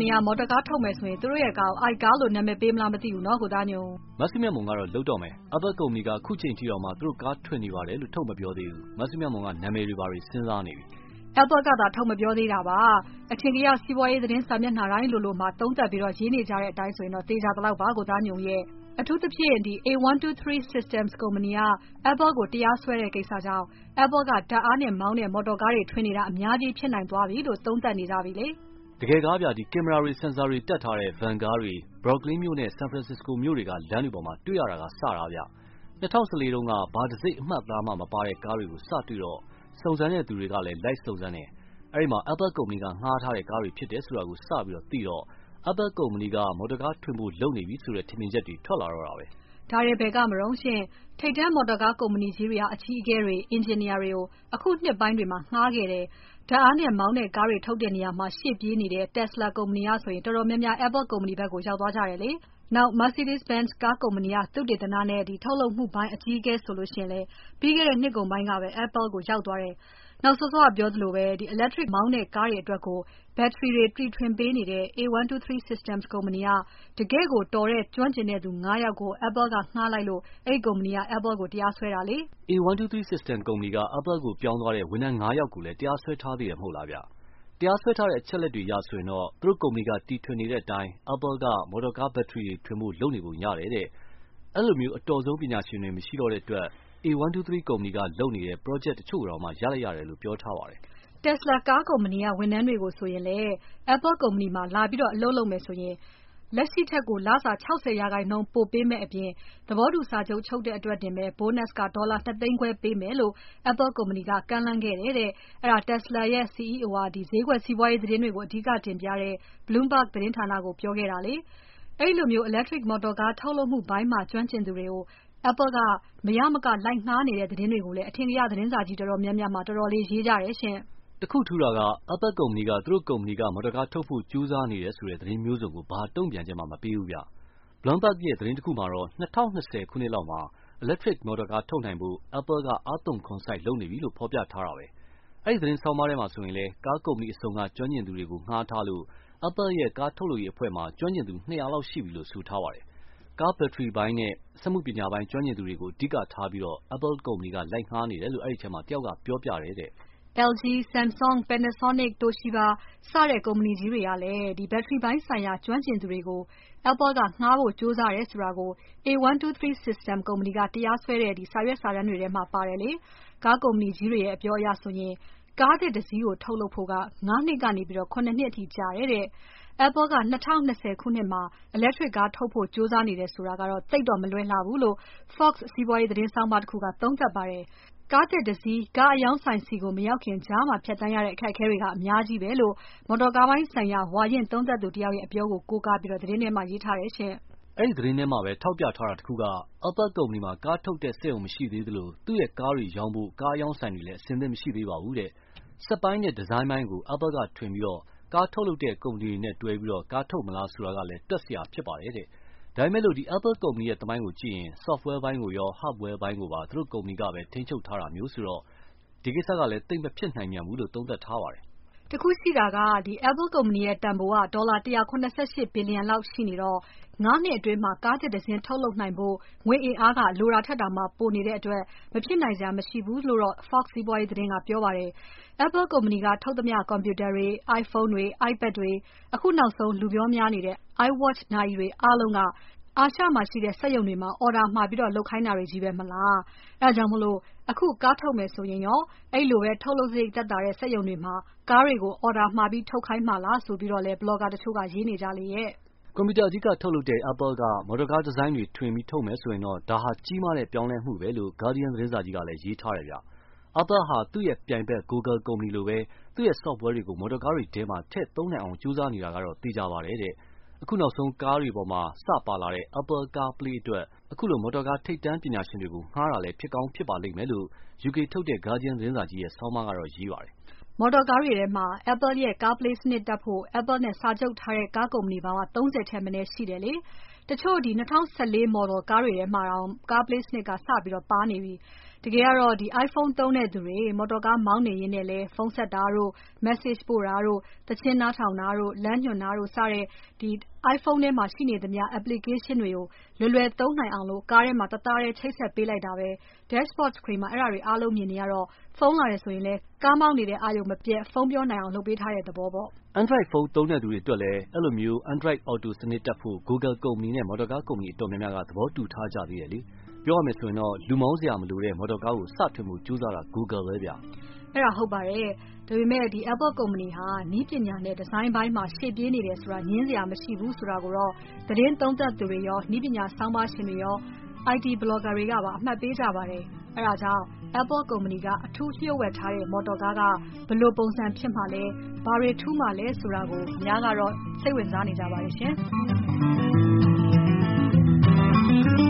ဏီကမော်တော်ကားထုတ်မယ်ဆိုရင်သူတို့ရဲ့ကားကို iCar လို့နာမည်ပေးမလားမသိဘူးနော်ကိုသားညိုမဆုမြတ်မွန်ကတော့လုပ်တော့မယ် Apple ကုမ္ပဏီကခုချိန်ထိတော့မှသူတို့ကားထွက်နေပါတယ်လို့ထုတ်မပြောသေးဘူးမဆုမြတ်မွန်ကနာမည်တွေပါစဉ်းစားနေပြီ Apple ကသာထုတ်မပြောသေးတာပါအထင်ကြီးစီးပွားရေးသတင်းစာမျက်နှာတိုင်းလိုမှာသုံးသပ်ပြီးတော့ရေးနေကြတဲ့အတိုင်းဆိုရင်တော့သေချာသလောက်ပါကိုသားညိုရဲ့အထူးသဖြင့်ဒီ A123 Systems ကုမ္ပဏီက Apple ကိုတရားစွဲတဲ့ကိစ္စကြောင့် Apple ကဓာတ်အားနဲ့မောင်းတဲ့မော်တော်ကားတွေထွင်နေတာအများကြီးဖြစ်နိုင်သွားပြီလို့သုံးသပ်နေကြပြီလေတကယ်ကားပြဒီကင်မရာတွေဆင်ဆာတွေတက်ထားတဲ့ van ကားတွေ Brooklyn မြို့နဲ့ San Francisco မြို့တွေကလမ်းတွေပေါ်မှာတွေ့ရတာကစတာဗျ2014တုန်းကဘာတစ်စိတ်အမှတ်သားမှမပါတဲ့ကားတွေကိုစတွေ့တော့စုံစမ်းတဲ့သူတွေကလည်း လိုက်စုံစမ်းတယ်အဲ့ဒီမှာ Apple ကုမ္ပဏီကငှားထားတဲ့ကားတွေဖြစ်တယ်ဆိုတာကိုစပြီးတော့သိတော့ Apple ကုမ္ပဏီကမော်တော်ကားထွင်ဖို့လုပ်နေပြီဆိုတဲ့ထင်မြင်ချက်တွေထွက်လာတော့တာပဲဒါတွေဘယ်ကမရုံးရှင်ထိပ်တန်းမော်တော်ကားကုမ္ပဏီကြီးတွေကအကြီးအကဲတွေအင်ဂျင်နီယာတွေကိုအခုနှစ်ပိုင်းတွေမှာငှားခဲ့တယ်ဓာတ်အားနဲ့မောင်းတဲ့ကားတွေထုတ်တဲ့နေရာမှာရှေ့ပြေးနေတဲ့ Tesla ကုမ္ပဏီကဆိုရင်တော်တော်များများ Apple ကုမ္ပဏီဘက်ကိုရောက်သွားကြတယ်လေနောက် Mercedes-Benz ကားကုမ္ပဏီကသုတေသနနဲ့ထုတ်လုပ်မှုပိုင်းအကြီးအကဲဆိုလို့ရှိရင်လေပြီးခဲ့တဲ့နှစ်ကုန်ပိုင်းကပဲ Apple ကိုရောက်သွားတယ်နောက်စောစောကပြောသလိုပဲ electric မောင်းတဲ့ကားတွေအတွက်ကို battery တွေတီထွင်ပေးနေတဲ့ A123 Systems ကုမ္ပဏီကတကယ့်ကိုတော်တဲ့ကျွမ်းကျင်တဲ့သူ9ယောက်ကို Apple ကငှားလိုက်လို့အဲ့ဒီကုမ္ပဏီက Apple ကိုတရားစွဲတာလေ A123 System ကုမ္ပဏီက Apple ကိုပြောင်းသွားတဲ့ဝန်ထမ်း9ယောက်ကိုလည်းတရားစွဲထားသေးတယ်မဟုတ်လားဗျတရားစွဲထားတဲ့အချက်လက်တွေရဆိုရင်တော့သူတို့ကုမ္ပဏီကတီထွင်နေတဲ့အတိုင်း Apple ကမော်တော်ကား battery တွေထွင်ဖို့လုပ်နေပုံရတယ်တဲ့အဲ့လိုမျိုးအတော်ဆုံးပညာရှင်တွေမရှိတော့တဲ့အတွက် A123 ကုမ္ပဏီကလုပ်နေတဲ့ project တချို့တော့မှရလိုက်ရတယ်လို့ပြောထားပါတယ် Tesla ကားကုမ္ပဏီကဝန်ထမ်းတွေကိုဆိုရင်လေ Apple ကုမ္ပဏီမှာလာပြီးတော့အလုပ်လုပ်မယ်ဆိုရင်လက်ရှိထက်ကိုလစာ60%ပိုပေးမဲ့အပြင်သဘောတူစာချုပ်ချုပ်တဲ့အတွက်တင်ပဲ bonus ကဒေါ်လာ2သိန်းခွဲပေးမယ်လို့ Apple ကုမ္ပဏီကကမ်းလှမ်းခဲ့တယ်တဲ့အဲ့ဒါ Tesla ရဲ့ CEO ကဈေးကွက်စီးပွားရေးသတင်းတွေကိုအဓိကတင်ပြတဲ့ Bloomberg သတင်းဌာနကိုပြောခဲ့တာလေအဲ့လိုမျိုး electric မော်တော်ကားထုတ်လုပ်မှုဘိုင်းမှာကျွမ်းကျင်သူတွေကို Apple ကမရမကလိုက်ငှားနေတဲ့သတင်းတွေကိုလည်းအထင်ကရသတင်းစာကြီးတော်တော်များများမှာတော်တော်လေးရေးကြတယ်ရှင်တခုထူတာက Apple ကုမ္ပဏီကသူတို့ကုမ္ပဏီကမော်တော်ကားထုတ်ဖို့ကြိုးစားနေတယ်ဆိုတဲ့သတင်းမျိုးစုံကိုဘာတုံ့ပြန်ချက်မှမပေးဘူးဗျ Bloomberg ရဲ့သတင်းတစ်ခုမှာတော့2020ခုနှစ်လောက်မှာ electric မော်တော်ကားထုတ်နိုင်ဖို့ Apple ကအားသွန်ခွန်စိုက်လုပ်နေပြီလို့ဖော်ပြထားတာပဲအဲ့ဒီသတင်းဆောင်းပါးထဲမှာဆိုရင်လေကားကုမ္ပဏီအစုံကကျွမ်းကျင်သူတွေကိုငှားထားလို့ Apple ရဲ့ကားထုတ်လုပ်ရေးအဖွဲ့မှာကျွမ်းကျင်သူ200လောက်ရှိပြီလို့ဆိုထားပါတယ်ကား battery ဘိုင်းနဲ့စက်မှုပညာပိုင်းကျွမ်းကျင်သူတွေကိုအဓိကထားပြီးတော့ Apple ကုမ္ပဏီကလိုက်ငှားနေတယ်လို့အဲ့ဒီထဲမှာတယောက်ကပြောပြတယ်တဲ့ LG, Samsung, Panasonic, Toshiba စတဲ့ကုမ္ပဏီကြီးတွေကလည်းဒီ battery ဘိုင်းဆိုင်ရာကျွမ်းကျင်သူတွေကို Apple ကငှားဖို့ကြိုးစားတယ်ဆိုတာကို A123 System ကုမ္ပဏီကတရားစွဲတဲ့စာရွက်စာတမ်းတွေထဲမှာပါတယ်လေကားကုမ္ပဏီကြီးတွေရဲ့အပြောအရဆိုရင်ကားသစ်တစ်စီးကိုထုတ်လုပ်ဖို့က9နှစ်ကနေပြီးတော့9နှစ်အထိကြာတယ်တဲ့ Apple က2020ခုနှစ်မှာ electric ကားထုတ်ဖို့ကြိုးစားနေတယ်ဆိုတာကတော့သိပ်တော့မလွယ်လှဘူးလို့ Fox စီးပွားရေးသတင်းဆောင်းပါးတစ်ခုကသုံးသပ်ပါတယ်ကားသစ်တစ်စီးကားအယောင်းဆိုင်စီကိုမရောက်ခင်ကြားမှာဖြတ်တန်းရတဲ့အခက်အခဲတွေကအများကြီးပဲလို့မော်တော်ကားပိုင်းဆိုင်ရာဝါရင့်သုံးသပ်သူတယောက်ရဲ့အပြောကိုကိုးကားပြီးတော့သတင်းထဲမှာရေးထားတယ်ရှင်အဲ့ဒီသတင်းထဲမှာပဲထောက်ပြထားတာတစ်ခုက Apple ကုမ္ပဏီမှာကားထုတ်တဲ့စက်ရုံမရှိသေးသလိုသူ့ရဲ့ကားတွေရောင်းဖို့ကားအယောင်းဆိုင်တွေလည်းအဆင်သင့်မရှိသေးပါဘူးတဲ့စက်ပိုင်းနဲ့ဒီဇိုင်းပိုင်းကို Apple ကထွင်ပြီးတော့ကားထုတ်လုပ်တဲ့ကုမ္ပဏီတွေနဲ့တွဲပြီးတော့ကားထုတ်မလားဆိုတာကလည်းတွက်စရာဖြစ်ပါတယ်တဲ့ဒါပေမဲ့လို့ဒီ Apple ကုမ္ပဏီရဲ့သမိုင်းကိုကြည့်ရင် software ဘိုင်းကိုရော hardware ဘိုင်းကိုပါသူတို့ကုမ္ပဏီကပဲထိန်းချုပ်ထားတာမျိုးဆိုတော့ဒီကိစ္စကလည်းသိပ်မဖြစ်နိုင်မြန်ဘူးလို့သုံးသပ်ထားပါတယ်တခုရှိတာကဒီ Apple ကုမ္ပဏီရဲ့တန်ဖိုးကဒေါ်လာ188ဘီလီယံလောက်ရှိနေတော့9နှစ်အတွင်းမှာကားသစ်တစ်စင်းထုတ်လုပ်နိုင်ဖို့ငွေအင်အားကလိုတာထက်တောင်မှပိုနေတဲ့အတွက်မဖြစ်နိုင်စရာမရှိဘူးလို့တော့ Fox စီးပွားရေးသတင်းကပြောပါတယ်။ Apple ကုမ္ပဏီကထုတ်သမျှ Computer တွေ iPhone တွေ iPad တွေအခုနောက်ဆုံးလူပြောများနေတဲ့ iWatch နာရီတွေအားလုံးကအာရှမှာရှိတဲ့စက်ရုံတွေမှာ order မှာပြီးတော့လုပ်ခိုင်းတာတွေကြီးပဲမလား။အဲဒါကြောင့်မလို့အခုကားထုတ်မယ်ဆိုရင်ရောအဲ့လိုပဲထုတ်လုပ်စရိတ်သက်သာတဲ့စက်ရုံတွေမှာကားတွေကို order မှာပြီးထုတ်ခိုင်းမှာလားဆိုပြီးတော့လဲ blogger တချို့ကရေးနေကြလေရဲ့ကွန်ပျူတာအဓိကထုတ်လုပ်တဲ့ Apple ကမော်တော်ကားဒီဇိုင်းတွေထွင်ပြီးထုတ်မယ်ဆိုရင်တော့ဒါဟာကြီးမားတဲ့ပြောင်းလဲမှုပဲလို့ Guardian သတင်းစာကြီးကလည်းရေးထားတယ်ဗျ Apple ဟာသူ့ရဲ့ပြိုင်ဘက် Google ကုမ္ပဏီလိုပဲသူ့ရဲ့ software တွေကိုမော်တော်ကားတွေထဲမှာထည့်သုံးနိုင်အောင်ကြိုးစားနေတာကတော့သေချာပါတယ်တဲ့အခုနောက်ဆုံးကားတွေပေါ်မှာစပါလာတဲ့ Apple CarPlay အတွက်အခုလိုမော်တော်ကားထိပ်တန်းပညာရှင်တွေကိုငှားတာလည်းဖြစ်ကောင်းဖြစ်ပါလိမ့်မယ်လို့ UK ထုတ်တဲ့ Guardian သတင်းစာကြီးရဲ့ဆောင်းပါးကတော့ရေးပါတယ်မော်တော်ကားတွေထဲမှာ Apple ရဲ့ CarPlay စနစ်တပ်ဖို့ Apple နဲ့စာချုပ်ထားတဲ့ကားကုမ္ပဏီပေါင်းက30ထက်မနည်းရှိတယ်လေတချို့ဒီ2014 model ကားတွေထဲမှာတောင် CarPlay စနစ်ကစပြီးတော့ပါနေပြီတကယ်ကတော့ iPhone သုံးတဲ့သူတွေမော်တော်ကားမောင်းနေရင်းနဲ့လည်းဖုန်းဆက်တာတို့ message ပို့တာတို့ သီချင်းနားထောင်တာတို့ လမ်းညွှန်တာတို့စတဲ့iPhone ထဲမှာရှိနေသမျှ application တွေကိုလွယ်လွယ်သုံးနိုင်အောင်ကားထဲမှာတသားတည်းချိတ်ဆက်ပေးလိုက်တာပဲ dashboard screen မှာအဲ့ဒါတွေအားလုံးမြင်နေရတော့ဖုန်းလာတယ်ဆိုရင်လည်းကားမောင်းနေတဲ့အာရုံမပြတ်ဖုန်းပြောနိုင်အောင်လုပ်ပေးထားတဲ့သဘောပေါ့။ Android ဖုန်းသုံးတဲ့သူတွေအတွက်လည်းအဲ့လိုမျိုး Android Auto စနစ်တပ်ဖို့ Google ကုမ္ပဏီနဲ့မော်တော်ကားကုမ္ပဏီအတော်များများကသဘောတူထားကြသေးတယ်လေ။ပြောရမယ်ဆိုရင်တော့လူမောင်းစရာမလိုတဲ့မော်တော်ကားကိုစထွင်ဖို့ကြိုးစားတာ Google ပဲဗျာ။အဲ့ဒါဟုတ်ပါတယ်။ဒါပေမဲ့Apple ကုမ္ပဏီဟာနည်းပညာနဲ့ဒီဇိုင်းပိုင်းမှာရှေ့ပြေးနေတယ်ဆိုတာငြင်းစရာမရှိဘူးဆိုတာကိုတော့သတင်းသုံးသပ်သူတွေရောနည်းပညာဆောင်းပါးရှင်တွေရော IT blogger တွေကပါအမှတ်ပေးကြပါတယ်။အဲ့ဒါကြောင့် Apple ကုမ္ပဏီကအထူးလျှို့ဝှက်ထားတဲ့မော်တော်ကားကဘယ်လိုပုံစံဖြစ်မှာလဲဘာတွေထူးမှာလဲဆိုတာကိုအများကတော့စိတ်ဝင်စားနေကြပါတယ်ရှင်။